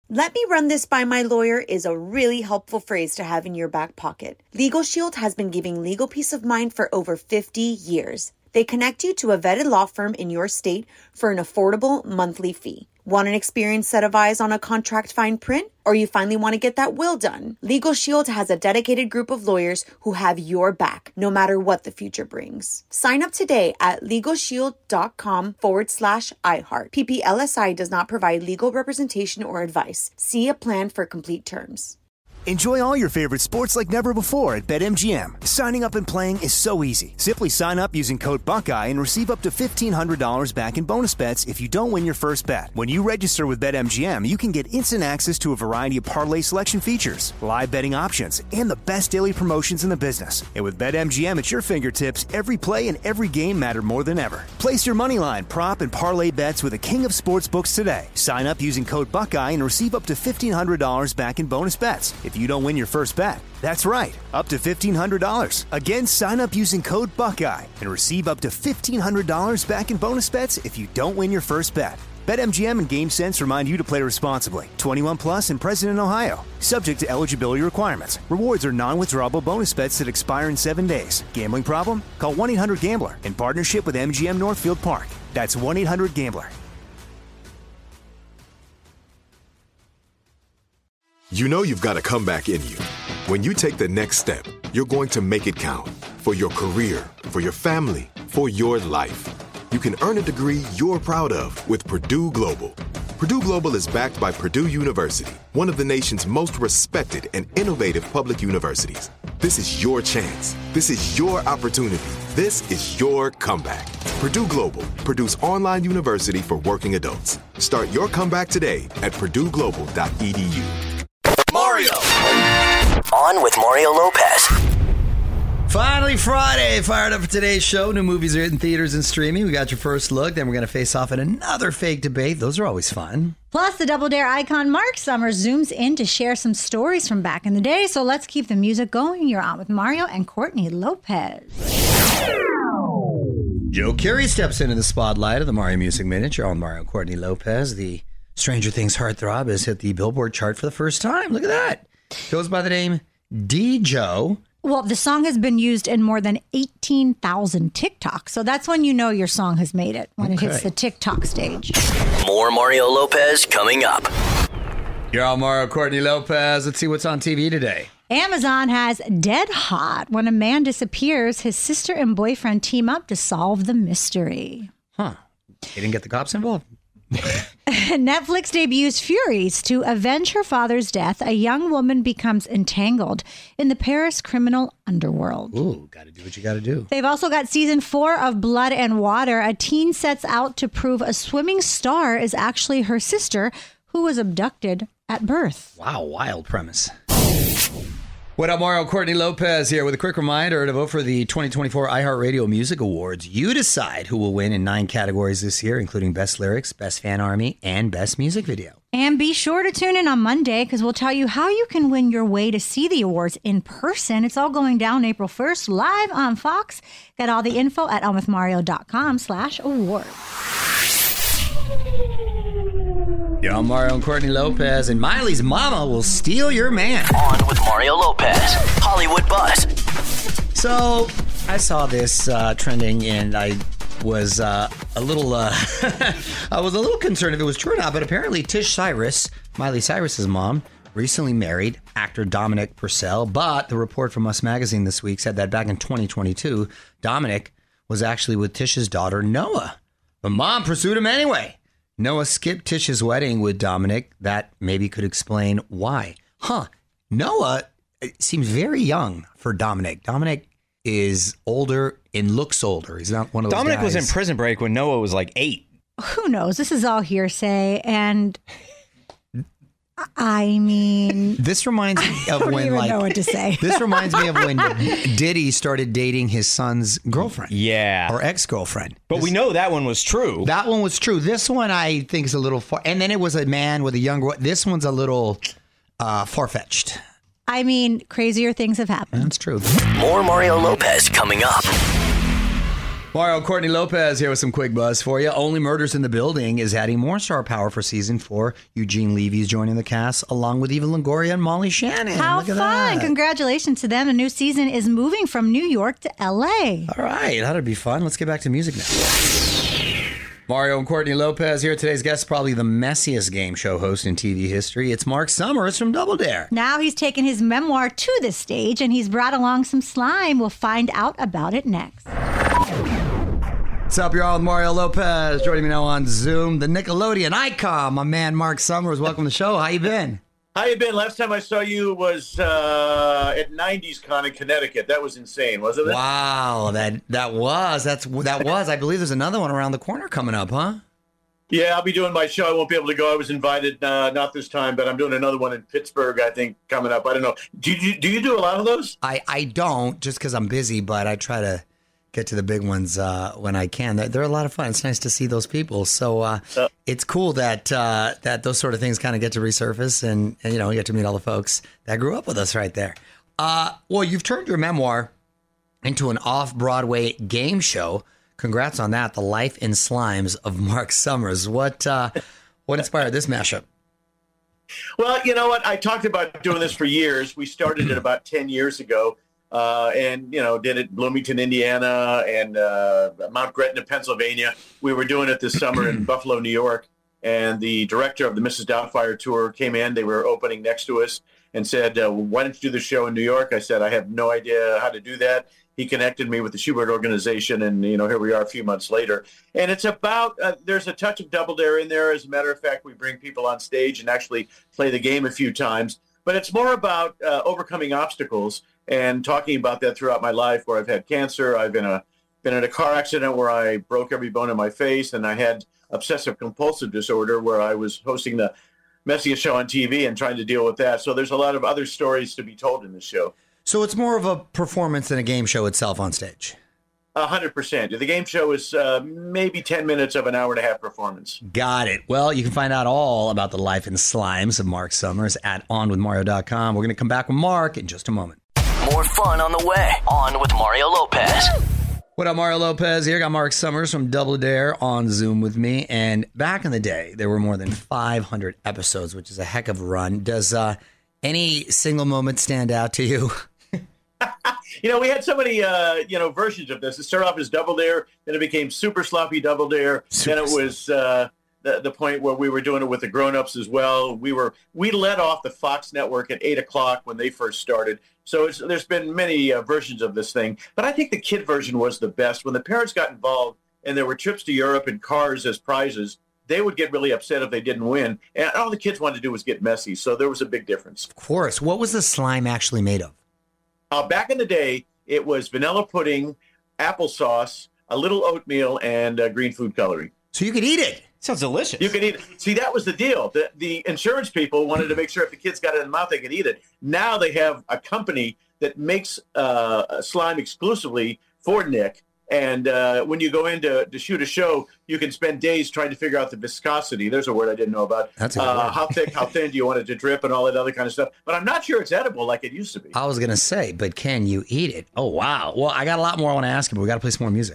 "Let me run this by my lawyer" is a really helpful phrase to have in your back pocket. Legal Shield has been giving legal peace of mind for over 50 years. They connect you to a vetted law firm in your state for an affordable monthly fee. Want an experienced set of eyes on a contract fine print? Or you finally want to get that will done? Legal Shield has a dedicated group of lawyers who have your back, no matter what the future brings. Sign up today at LegalShield.com/iHeart. PPLSI does not provide legal representation or advice. See a plan for complete terms. Enjoy all your favorite sports like never before at BetMGM. Signing up and playing is so easy. Simply sign up using code Buckeye and receive up to $1,500 back in bonus bets if you don't win your first bet. When you register with BetMGM, you can get instant access to a variety of parlay selection features, live betting options, and the best daily promotions in the business. And with BetMGM at your fingertips, every play and every game matter more than ever. Place your moneyline, prop, and parlay bets with the king of sportsbooks today. Sign up using code Buckeye and receive up to $1,500 back in bonus bets if you don't win your first bet. That's right, up to $1,500. Again, sign up using code Buckeye and receive up to $1,500 back in bonus bets if you don't win your first bet. BetMGM and GameSense remind you to play responsibly. 21 plus and present in Ohio. Subject to eligibility requirements. Rewards are non-withdrawable bonus bets that expire in 7 days. Gambling problem? Call 1-800-GAMBLER in partnership with MGM Northfield Park. That's 1-800-GAMBLER. You know you've got a comeback in you. When you take the next step, you're going to make it count. For your career, for your family, for your life. You can earn a degree you're proud of with Purdue Global. Purdue Global is backed by Purdue University, one of the nation's most respected and innovative public universities. This is your chance. This is your opportunity. This is your comeback. Purdue Global, Purdue's online university for working adults. Start your comeback today at purdueglobal.edu. Mario. On with Mario Lopez. Finally Friday, fired up for today's show. New movies are hitting theaters and streaming. We got your first look, then we're going to face off in another fake debate. Those are always fun. Plus, the Double Dare icon Mark Summers zooms in to share some stories from back in the day. So let's keep the music going. You're on with Mario and Courtney Lopez. Joe Carey steps into the spotlight of the Mario Music Minute. You're on Mario and Courtney Lopez. The Stranger Things heartthrob has hit the Billboard chart for the first time. Look at that. Goes by the name D-Joe. Well, the song has been used in more than 18,000 TikToks. So that's when you know your song has made it, when it hits the TikTok stage. More Mario Lopez coming up. You're on Mario Courtney Lopez. Let's see what's on TV today. Amazon has Dead Hot. When a man disappears, his sister and boyfriend team up to solve the mystery. Huh. They didn't get the cops involved? Netflix debuts Furies. To avenge her father's death, a young woman becomes entangled in the Paris criminal underworld. Ooh, gotta do what you gotta do. They've also got season 4 of Blood and Water. A teen sets out to prove a swimming star is actually her sister, who was abducted at birth. Wow, wild premise. What up, Mario? Courtney Lopez here with a quick reminder to vote for the 2024 iHeartRadio Music Awards. You decide who will win in 9 categories this year, including Best Lyrics, Best Fan Army, and Best Music Video. And be sure to tune in on Monday because we'll tell you how you can win your way to see the awards in person. It's all going down April 1st live on Fox. Get all the info at onwithmario.com/award. Yo, I'm Mario and Courtney Lopez, and Miley's mama will steal your man. On with Mario Lopez. Hollywood Buzz. So, I saw this trending, and I was a little I was a little concerned if it was true or not, but apparently Tish Cyrus, Miley Cyrus's mom, recently married actor Dominic Purcell, but the report from Us Magazine this week said that back in 2022, Dominic was actually with Tish's daughter, Noah. But mom pursued him anyway. Noah skipped Tish's wedding with Dominic. That maybe could explain why. Noah seems very young for Dominic. Dominic is older and looks older. He's not one of those Dominic guys. was in Prison Break when Noah was like 8. Who knows? This is all hearsay. And I mean, this reminds me of when, when, even like, know what to say. This reminds me of when Diddy started dating his son's girlfriend. Yeah. Or ex-girlfriend. But we know that one was true. That one was true. This one I think is a little far. And then it was a man with a young girl. This one's a little far-fetched. I mean, crazier things have happened. That's true. More Mario Lopez coming up. Mario Courtney Lopez here with some quick buzz for you. Only Murders in the Building is adding more star power for season 4. Eugene Levy's joining the cast along with Eva Longoria and Molly Shannon. How Look at fun. that. Congratulations to them. The new season is moving from New York to L.A. All right, that'll be fun. Let's get back to music now. Mario and Courtney Lopez here. Today's guest is probably the messiest game show host in TV history. It's Mark Summers from Double Dare. Now he's taken his memoir to the stage and he's brought along some slime. We'll find out about it next. What's up, y'all? With Mario Lopez joining me now on Zoom, the Nickelodeon icon, my man Mark Summers. Welcome to the show. How you been? How you been? Last time I saw you was at 90s Con in Connecticut. That was insane, wasn't it? Wow, that was. I believe there's another one around the corner coming up, huh? Yeah, I'll be doing my show. I won't be able to go. I was invited, not this time, but I'm doing another one in Pittsburgh, I think, coming up. I don't know. Do you do a lot of those? I don't, just because I'm busy, but I try to get to the big ones when I can. They're a lot of fun. It's nice to see those people. So it's cool that those sort of things kind of get to resurface and you get to meet all the folks that grew up with us right there. Well, you've turned your memoir into an off-Broadway game show. Congrats on that. The Life in Slimes of Mark Summers. What inspired this mashup? Well, you know what? I talked about doing this for years. We started it about 10 years ago. And did it in Bloomington, Indiana, and Mount Gretna, Pennsylvania. We were doing it this summer in Buffalo, New York, and the director of the Mrs. Doubtfire tour came in. They were opening next to us and said, why don't you do the show in New York? I said, I have no idea how to do that. He connected me with the Schubert organization, and, here we are a few months later. And it's about, there's a touch of Double Dare in there. As a matter of fact, we bring people on stage and actually play the game a few times. But it's more about overcoming obstacles and talking about that throughout my life, where I've had cancer. I've been in a car accident where I broke every bone in my face, and I had obsessive compulsive disorder where I was hosting the messiest show on TV and trying to deal with that. So there's a lot of other stories to be told in this show. So it's more of a performance than a game show itself on stage. 100%. The game show is maybe 10 minutes of an hour and a half performance. Got it. Well, you can find out all about the Life in Slimes of Mark Summers at onwithmario.com. We're going to come back with Mark in just a moment. More fun on the way. On with Mario Lopez. What up, Mario Lopez here. Got Mark Summers from Double Dare on Zoom with me. And back in the day, there were more than 500 episodes, which is a heck of a run. Does any single moment stand out to you? We had so many, versions of this. It started off as Double Dare, then it became Super Sloppy Double Dare. Then it was the point where we were doing it with the grown-ups as well. We led off the Fox network at 8 o'clock when they first started. So there's been many versions of this thing. But I think the kid version was the best. When the parents got involved and there were trips to Europe and cars as prizes, they would get really upset if they didn't win. And all the kids wanted to do was get messy. So there was a big difference. Of course. What was the slime actually made of? Back in the day, it was vanilla pudding, applesauce, a little oatmeal, and green food coloring. So you could eat it. Sounds delicious. You could eat it. See, that was the deal. The insurance people wanted to make sure if the kids got it in the mouth, they could eat it. Now they have a company that makes slime exclusively for Nick. And when you go in to shoot a show, you can spend days trying to figure out the viscosity. There's a word I didn't know about. That's a good word. How thick, how thin do you want it to drip and all that other kind of stuff. But I'm not sure it's edible like it used to be. I was going to say, but can you eat it? Oh, wow. Well, I got a lot more I want to ask you, but we got to play some more music.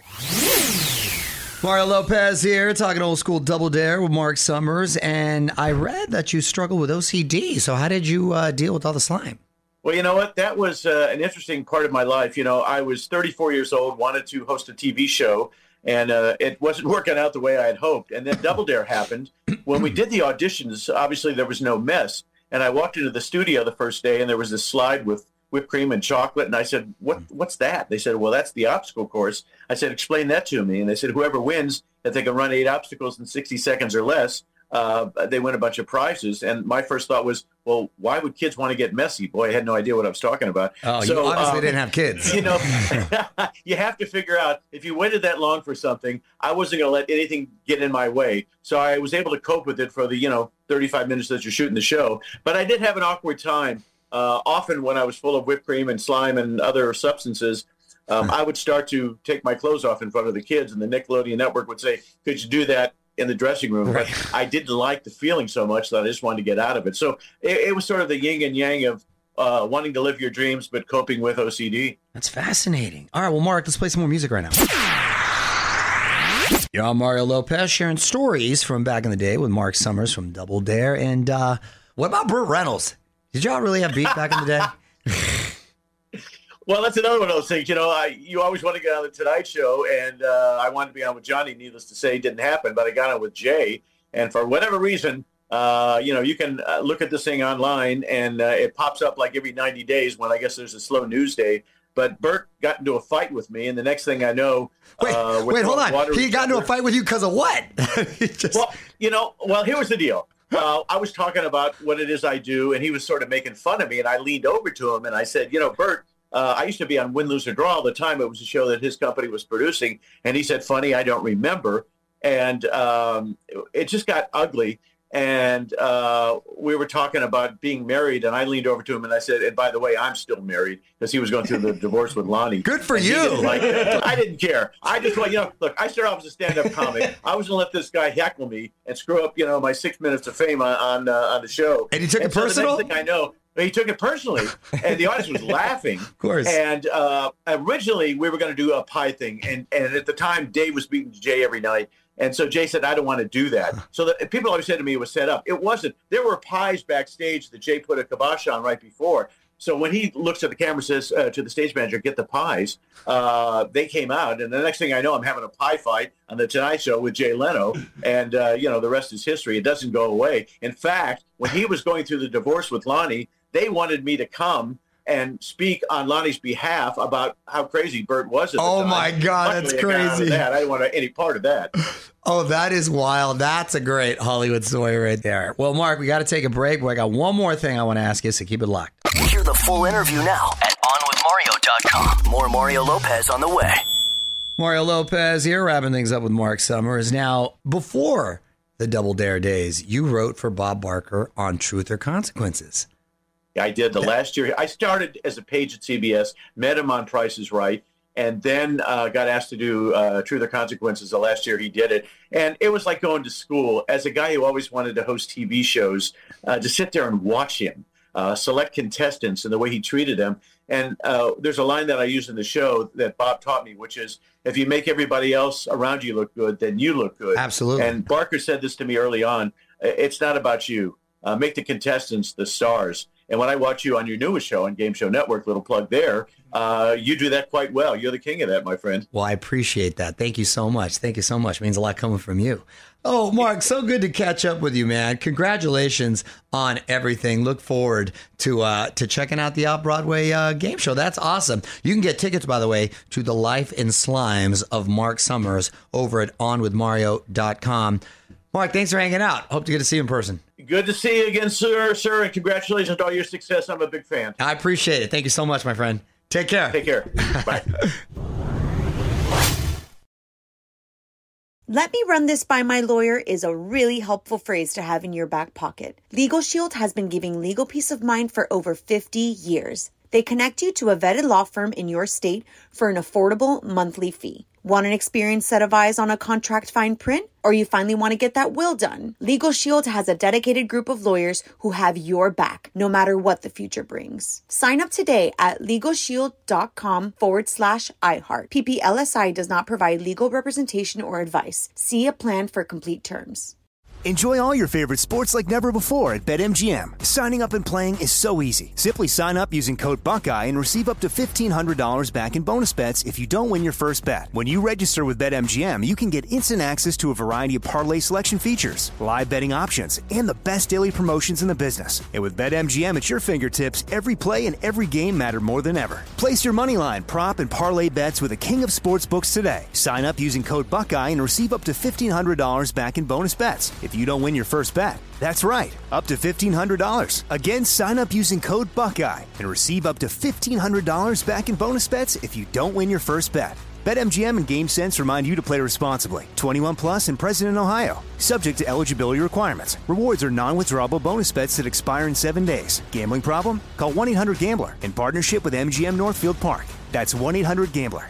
Mario Lopez here, talking old school Double Dare with Mark Summers. And I read that you struggle with OCD. So how did you deal with all the slime? Well, you know what? That was an interesting part of my life. I was 34 years old, wanted to host a TV show, and it wasn't working out the way I had hoped. And then Double Dare happened. When we did the auditions, obviously there was no mess. And I walked into the studio the first day, and there was this slide with whipped cream and chocolate. And I said, what's that? They said, well, that's the obstacle course. I said, explain that to me. And they said, whoever wins, if they can run 8 obstacles in 60 seconds or less, they win a bunch of prizes. And my first thought was, well, why would kids want to get messy? Boy, I had no idea what I was talking about. Oh, so, you obviously didn't have kids. You have to figure out, if you waited that long for something, I wasn't going to let anything get in my way. So I was able to cope with it for the, 35 minutes that you're shooting the show. But I did have an awkward time. Often when I was full of whipped cream and slime and other substances, I would start to take my clothes off in front of the kids, and the Nickelodeon network would say, could you do that in the dressing room? Right. But I didn't like the feeling so much that I just wanted to get out of it. So it was sort of the yin and yang of wanting to live your dreams but coping with OCD. That's fascinating. All right, well, Mark, let's play some more music right now. You're on Mario Lopez sharing stories from back in the day with Mark Summers from Double Dare. And what about Burt Reynolds? Did y'all really have beef back in the day? Well, that's another one of those things. You always want to get on the Tonight Show, and I wanted to be on with Johnny. Needless to say, it didn't happen, but I got on with Jay. And for whatever reason, you can look at this thing online, and it pops up like every 90 days when I guess there's a slow news day. But Burt got into a fight with me, and the next thing I know... Wait, hold on. He got into a fight with you because of what? Well, here was the deal. I was talking about what it is I do, and he was sort of making fun of me, and I leaned over to him, and I said, Burt, I used to be on Win, Lose, or Draw all the time. It was a show that his company was producing, and he said, funny, I don't remember. And it just got ugly. And we were talking about being married, and I leaned over to him and I said, and by the way, I'm still married, because he was going through the divorce with Lonnie. Good for you. I didn't care. I just want, look, I started off as a stand-up comic. I was going to let this guy heckle me and screw up, my 6 minutes of fame on the show. And he took it personal? The next thing I know, he took it personally, and the audience was laughing. Of course. And originally, we were going to do a pie thing, and at the time, Dave was beating Jay every night. And so Jay said, I don't want to do that. So people always said to me it was set up. It wasn't. There were pies backstage that Jay put a kibosh on right before. So when he looks at the camera and says to the stage manager, get the pies, they came out. And the next thing I know, I'm having a pie fight on The Tonight Show with Jay Leno. And, the rest is history. It doesn't go away. In fact, when he was going through the divorce with Lonnie, they wanted me to come and speak on Lonnie's behalf about how crazy Burt was at the time. My God, that's crazy. I didn't want any part of that. Oh, that is wild. That's a great Hollywood story right there. Well, Mark, we got to take a break, but I got one more thing I want to ask you, so keep it locked. Hear the full interview now at onwithmario.com. More Mario Lopez on the way. Mario Lopez here, wrapping things up with Mark Summers. Now, before the Double Dare days, you wrote for Bob Barker on Truth or Consequences. I did the last year. I started as a page at CBS, met him on Price is Right, and then got asked to do Truth or Consequences the last year he did it. And it was like going to school. As a guy who always wanted to host TV shows, to sit there and watch him, select contestants and the way he treated them. And there's a line that I use in the show that Bob taught me, which is, if you make everybody else around you look good, then you look good. Absolutely. And Barker said this to me early on. It's not about you. Make the contestants the stars. And when I watch you on your newest show on Game Show Network, little plug there, you do that quite well. You're the king of that, my friend. Well, I appreciate that. Thank you so much. Thank you so much. It means a lot coming from you. Oh, Mark, so good to catch up with you, man. Congratulations on everything. Look forward to checking out the Off-Broadway game show. That's awesome. You can get tickets, by the way, to The Life in Slimes of Mark Summers over at onwithmario.com. Mark, thanks for hanging out. Hope to get to see you in person. Good to see you again, sir, and congratulations on all your success. I'm a big fan. I appreciate it. Thank you so much, my friend. Take care. Take care. Bye. Let me run this by my lawyer is a really helpful phrase to have in your back pocket. Legal Shield has been giving legal peace of mind for over 50 years. They connect you to a vetted law firm in your state for an affordable monthly fee. Want an experienced set of eyes on a contract fine print? Or you finally want to get that will done? Legal Shield has a dedicated group of lawyers who have your back, no matter what the future brings. Sign up today at LegalShield.com/iHeart. PPLSI does not provide legal representation or advice. See a plan for complete terms. Enjoy all your favorite sports like never before at BetMGM. Signing up and playing is so easy. Simply sign up using code Buckeye and receive up to $1,500 back in bonus bets if you don't win your first bet. When you register with BetMGM, you can get instant access to a variety of parlay selection features, live betting options, and the best daily promotions in the business. And with BetMGM at your fingertips, every play and every game matter more than ever. Place your moneyline, prop, and parlay bets with the king of sportsbooks today. Sign up using code Buckeye and receive up to $1,500 back in bonus bets if you don't win your first bet. That's right, up to $1,500. Again, sign up using code Buckeye and receive up to $1,500 back in bonus bets if you don't win your first bet. BetMGM and GameSense remind you to play responsibly. 21 plus and present in Ohio. Subject to eligibility requirements. Rewards are non-withdrawable bonus bets that expire in 7 days. Gambling problem? Call 1-800-GAMBLER in partnership with MGM Northfield Park. That's 1-800-GAMBLER.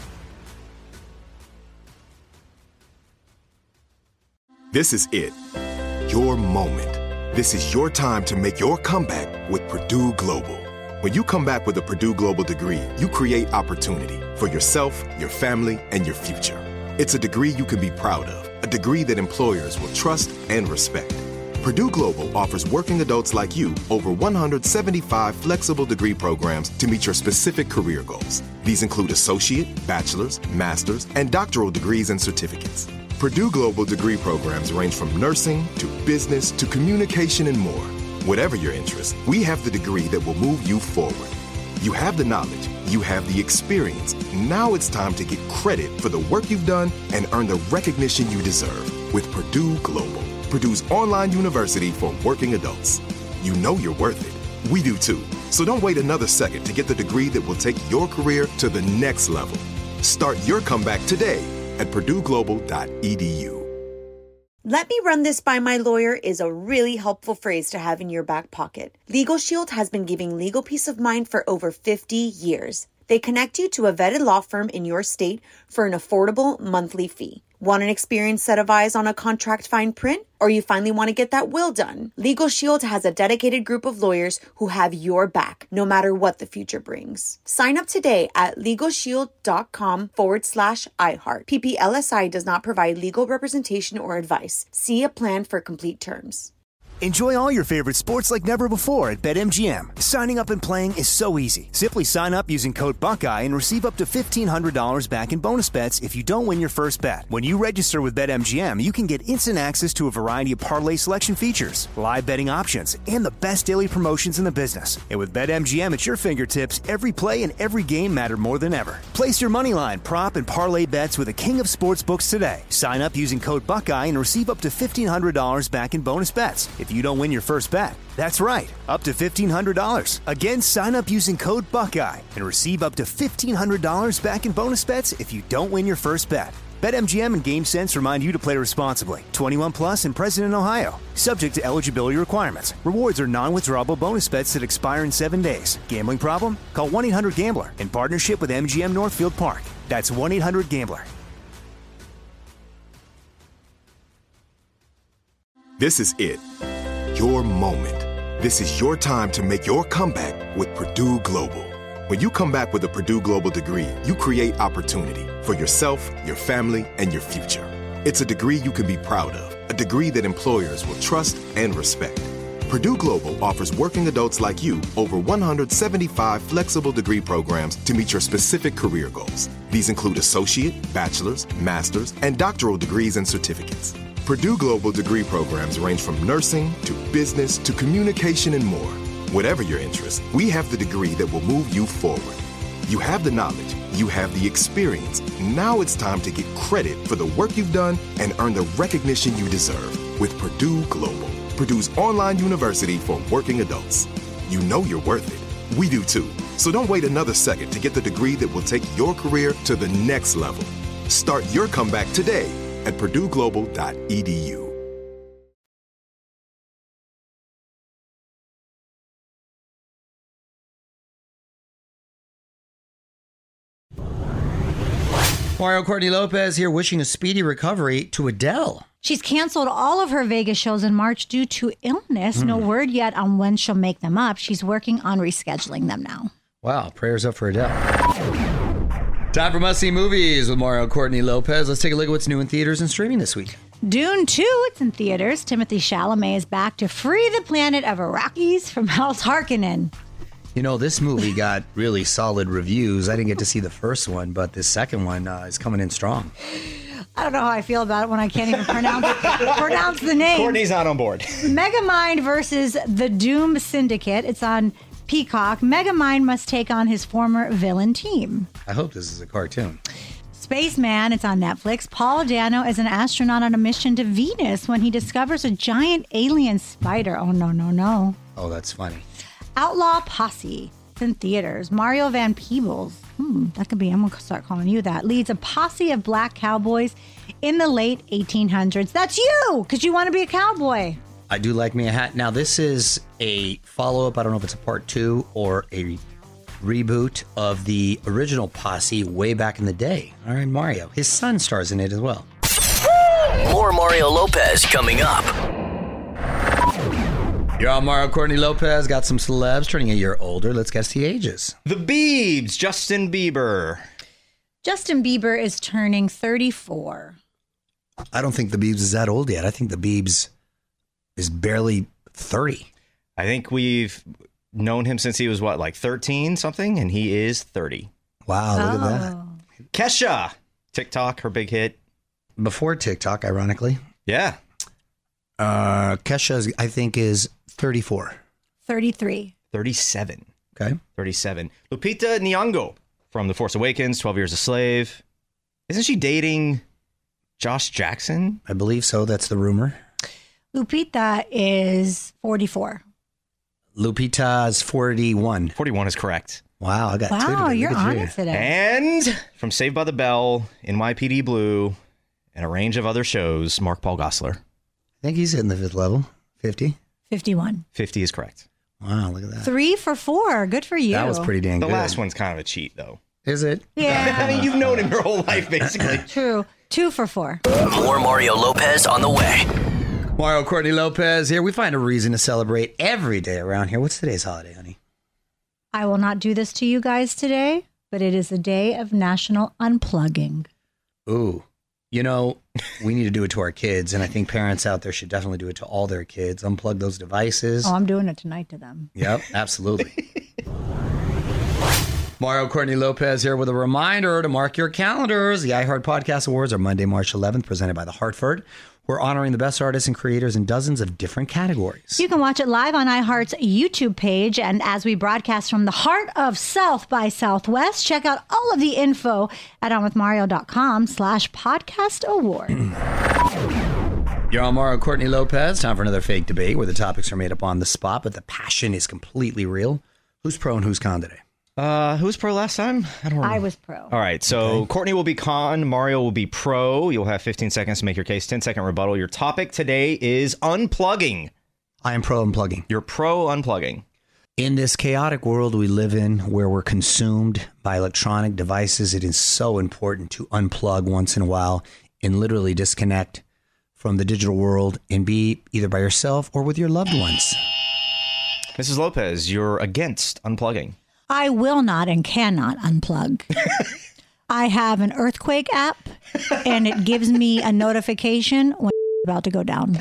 This is it. Your moment. This is your time to make your comeback with Purdue Global. When you come back with a Purdue Global degree, you create opportunity for yourself, your family, and your future. It's a degree you can be proud of, degree that employers will trust and respect. Purdue Global offers working adults like you over 175 flexible degree programs to meet your specific career goals. These include associate, bachelor's, master's, and doctoral degrees and certificates. Purdue Global degree programs range from nursing to business to communication and more. Whatever your interest, we have the degree that will move you forward. You have the knowledge, you have the experience. Now it's time to get credit for the work you've done and earn the recognition you deserve with Purdue Global, Purdue's online university for working adults. You know you're worth it. We do too. So don't wait another second to get the degree that will take your career to the next level. Start your comeback today at purdueglobal.edu. Let me run this by my lawyer is a really helpful phrase to have in your back pocket. Legal Shield has been giving legal peace of mind for over 50 years. They connect you to a vetted law firm in your state for an affordable monthly fee. Want an experienced set of eyes on a contract fine print? Or you finally want to get that will done? Legal Shield has a dedicated group of lawyers who have your back, no matter what the future brings. Sign up today at LegalShield.com/iHeart. PPLSI does not provide legal representation or advice. See a plan for complete terms. Enjoy all your favorite sports like never before at BetMGM. Signing up and playing is so easy. Simply sign up using code Buckeye and receive up to $1,500 back in bonus bets if you don't win your first bet. When you register with BetMGM, you can get instant access to a variety of parlay selection features, live betting options, and the best daily promotions in the business. And with BetMGM at your fingertips, every play and every game matter more than ever. Place your moneyline, prop, and parlay bets with the king of sportsbooks today. Sign up using code Buckeye and receive up to $1,500 back in bonus bets if you don't win your first bet. That's right, up to $1,500. Again, sign up using code Buckeye and receive up to $1,500 back in bonus bets if you don't win your first bet. BetMGM and GameSense remind you to play responsibly. 21 plus and present in Ohio. Subject to eligibility requirements. Rewards are non-withdrawable bonus bets that expire in 7 days. Gambling problem? Call 1-800-GAMBLER in partnership with MGM Northfield Park. That's 1-800-GAMBLER. This is it. Your moment. This is your time to make your comeback with Purdue Global. When you come back with a Purdue Global degree, you create opportunity for yourself, your family, and your future. It's a degree you can be proud of, a degree that employers will trust and respect. Purdue Global offers working adults like you over 175 flexible degree programs to meet your specific career goals. These include associate, bachelor's, master's, and doctoral degrees and certificates. Purdue Global degree programs range from nursing to business to communication and more. Whatever your interest, we have the degree that will move you forward. You have the knowledge, you have the experience. Now it's time to get credit for the work you've done and earn the recognition you deserve with Purdue Global, Purdue's online university for working adults. You know you're worth it. We do too. So don't wait another second to get the degree that will take your career to the next level. Start your comeback today at purdueglobal.edu. Mario Courtney Lopez here wishing a speedy recovery to Adele. She's canceled all of her Vegas shows in March due to illness. No word yet on when she'll make them up. She's working on rescheduling them now. Wow, prayers up for Adele. Time for must-see movies with Mario Courtney Lopez. Let's take a look at what's new in theaters and streaming this week. Dune 2, it's in theaters. Timothy Chalamet is back to free the planet of Iraqis from House Harkonnen. You know, this movie got really solid reviews. I didn't get to see the first one, but this second one is coming in strong. I don't know how I feel about it when I can't even pronounce the name. Courtney's not on board. Megamind versus the Doom Syndicate. It's on Peacock. Megamind must take on his former villain team. I hope this is a cartoon. Spaceman, it's on Netflix. Paul Dano is an astronaut on a mission to Venus when he discovers a giant alien spider. Oh, no. Oh, that's funny. Outlaw Posse, it's in theaters. Mario Van Peebles, that could be, I'm going to start calling you that, leads a posse of black cowboys in the late 1800s. That's you, because you want to be a cowboy. I do like me a hat. Now, this is a follow-up. I don't know if it's a part 2 or a reboot of the original Posse way back in the day. All right, Mario. His son stars in it as well. More Mario Lopez coming up. You're on Mario Courtney Lopez. Got some celebs turning a year older. Let's guess the ages. The Biebs, Justin Bieber. Justin Bieber is turning 34. I don't think the Biebs is that old yet. I think the Biebs is barely 30. I think we've known him since he was, like 13 something, and he is 30. Wow, look at that. Kesha, TikTok, her big hit. Before TikTok, ironically. Yeah. Kesha, I think, is 34. 33. 37. Okay. 37. Lupita Nyong'o from The Force Awakens, 12 Years a Slave. Isn't she dating Josh Jackson? I believe so. That's the rumor. Lupita is 44. Lupita is 41. 41 is correct. Wow, I got two Wow, today. you're Look at on you. it today. And from Saved by the Bell, NYPD Blue, and a range of other shows, Mark Paul Gosselaar. I think he's hitting the fifth level. 50. 51. 50 is correct. Wow, look at that. 3 for 4. Good for you. That was pretty dang The good. last one's kind of a cheat, though. Is it? Yeah. I mean, you've known him your whole life, basically. True. 2 for 4. More Mario Lopez on the way. Mario Courtney Lopez here. We find a reason to celebrate every day around here. What's today's holiday, honey? I will not do this to you guys today, but it is a day of National Unplugging. Ooh. You know, we need to do it to our kids, and I think parents out there should definitely do it to all their kids. Unplug those devices. Oh, I'm doing it tonight to them. Yep, absolutely. Mario Courtney Lopez here with a reminder to mark your calendars. The iHeart Podcast Awards are Monday, March 11th, presented by The Hartford. We're honoring the best artists and creators in dozens of different categories. You can watch it live on iHeart's YouTube page. And as we broadcast from the heart of South by Southwest, check out all of the info at onwithmario.com/podcast award. You're on Mario Courtney Lopez. Time for another fake debate where the topics are made up on the spot, but the passion is completely real. Who's pro and who's con today? Who was pro last time? I don't remember. I was pro. All right, so Courtney will be con, Mario will be pro. You'll have 15 seconds to make your case, 10-second rebuttal. Your topic today is unplugging. I am pro unplugging. You're pro unplugging. In this chaotic world we live in where we're consumed by electronic devices, it is so important to unplug once in a while and literally disconnect from the digital world and be either by yourself or with your loved ones. Mrs. Lopez, you're against unplugging. I will not and cannot unplug. I have an earthquake app, and it gives me a notification when it's about to go down.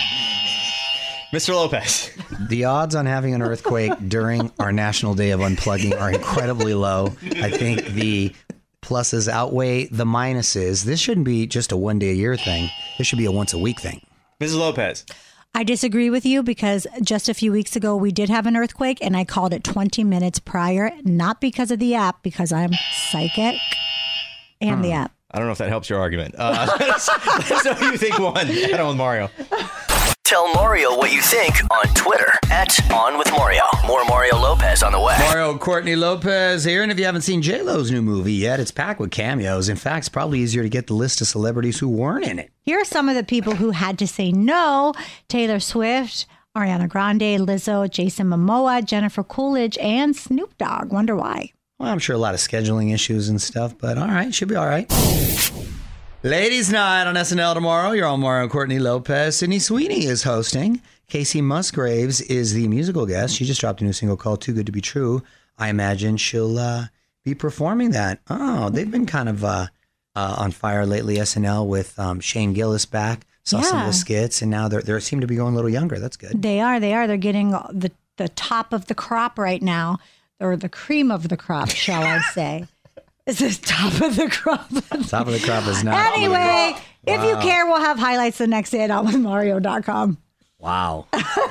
Mr. Lopez. The odds on having an earthquake during our National Day of Unplugging are incredibly low. I think the pluses outweigh the minuses. This shouldn't be just a one-day-a-year thing. This should be a once-a-week thing. Mrs. Lopez. I disagree with you because just a few weeks ago we did have an earthquake and I called it 20 minutes prior, not because of the app, because I'm psychic and the app. I don't know if that helps your argument. Let us know who you think won. Head on with Mario. Tell Mario what you think on Twitter at OnWithMario. More Mario Lopez on the way. Mario Courtney Lopez here, and if you haven't seen J-Lo's new movie yet, it's packed with cameos. In fact, it's probably easier to get the list of celebrities who weren't in it. Here are some of the people who had to say no: Taylor Swift, Ariana Grande, Lizzo, Jason Momoa, Jennifer Coolidge, and Snoop Dogg. Wonder why? Well, I'm sure a lot of scheduling issues and stuff, but all right, should be all right. Ladies' Night on SNL tomorrow. You're on Mario Courtney Lopez. Sydney Sweeney is hosting. Casey Musgraves is the musical guest. She just dropped a new single called Too Good to Be True. I imagine she'll be performing that. Oh, they've been kind of on fire lately, SNL, with Shane Gillis back. Saw some of the skits, and now they seem to be going a little younger. That's good. They are. They're getting the top of the crop right now, or the cream of the crop, shall I say. This is top of the crop. Top of the crop is not. Anyway, if you care, we'll have highlights the next day at onwithmario.com. Wow.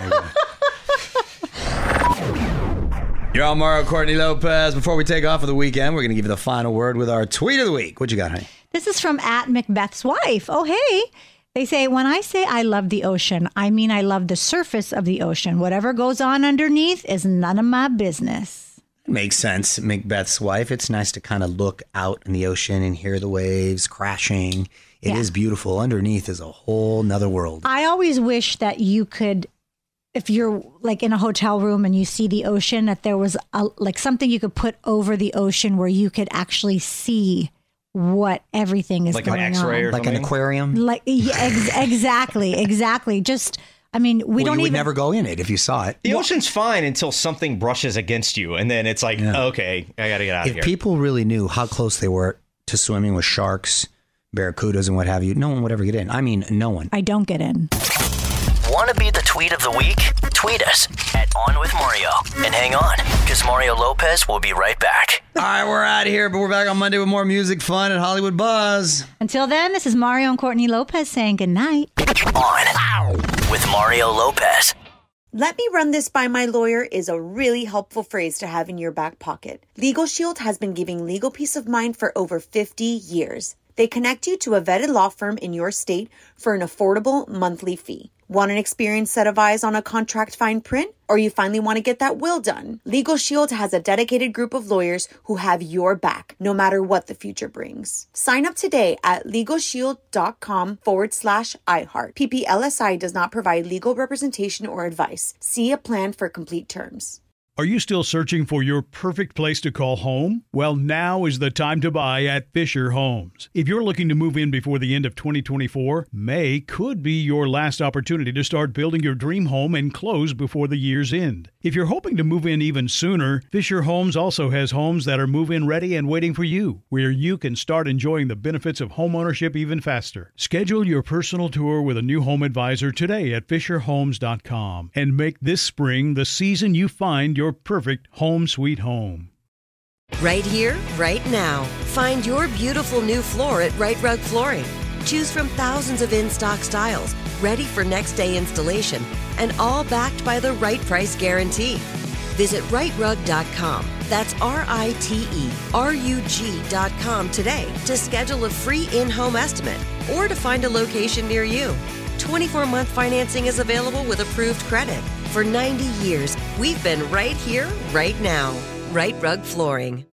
You're on Mario Courtney Lopez. Before we take off for the weekend, we're going to give you the final word with our tweet of the week. What you got, honey? This is from @Macbeth's wife. Oh, hey. They say, when I say I love the ocean, I mean I love the surface of the ocean. Whatever goes on underneath is none of my business. Makes sense, Macbeth's wife. It's nice to kind of look out in the ocean and hear the waves crashing. It is beautiful. Underneath is a whole nother world. I always wish that you could, if you're like in a hotel room and you see the ocean, that there was like something you could put over the ocean where you could actually see what everything is like going on. Like an X-ray or like something? an aquarium? Like, yeah, exactly. Just, I mean, we don't you would even never go in it if you saw it. The ocean's fine until something brushes against you, and then it's like, okay, I got to get out of If here. people really knew how close they were to swimming with sharks, barracudas and what have you. No one would ever get in. I mean, no one. I don't get in. Want to be the tweet of the week? Tweet us at On With Mario. And hang on, because Mario Lopez will be right back. All right, we're out of here, but we're back on Monday with more music, fun, and Hollywood buzz. Until then, this is Mario and Courtney Lopez saying goodnight. On with Mario Lopez. Let me run this by my lawyer is a really helpful phrase to have in your back pocket. Legal Shield has been giving legal peace of mind for over 50 years. They connect you to a vetted law firm in your state for an affordable monthly fee. Want an experienced set of eyes on a contract fine print? Or you finally want to get that will done? Legal Shield has a dedicated group of lawyers who have your back, no matter what the future brings. Sign up today at LegalShield.com/iHeart. PPLSI does not provide legal representation or advice. See a plan for complete terms. Are you still searching for your perfect place to call home? Well, now is the time to buy at Fisher Homes. If you're looking to move in before the end of 2024, May could be your last opportunity to start building your dream home and close before the year's end. If you're hoping to move in even sooner, Fisher Homes also has homes that are move-in ready and waiting for you, where you can start enjoying the benefits of homeownership even faster. Schedule your personal tour with a new home advisor today at FisherHomes.com and make this spring the season you find your perfect home sweet home. Right here, right now. Find your beautiful new floor at Right Rug Flooring. Choose from thousands of in-stock styles, ready for next day installation, and all backed by the right price guarantee. Visit rightrug.com. That's RITERUG.com today to schedule a free in-home estimate or to find a location near you. 24-month financing is available with approved credit. For 90 years, we've been right here, right now. Right Rug Flooring.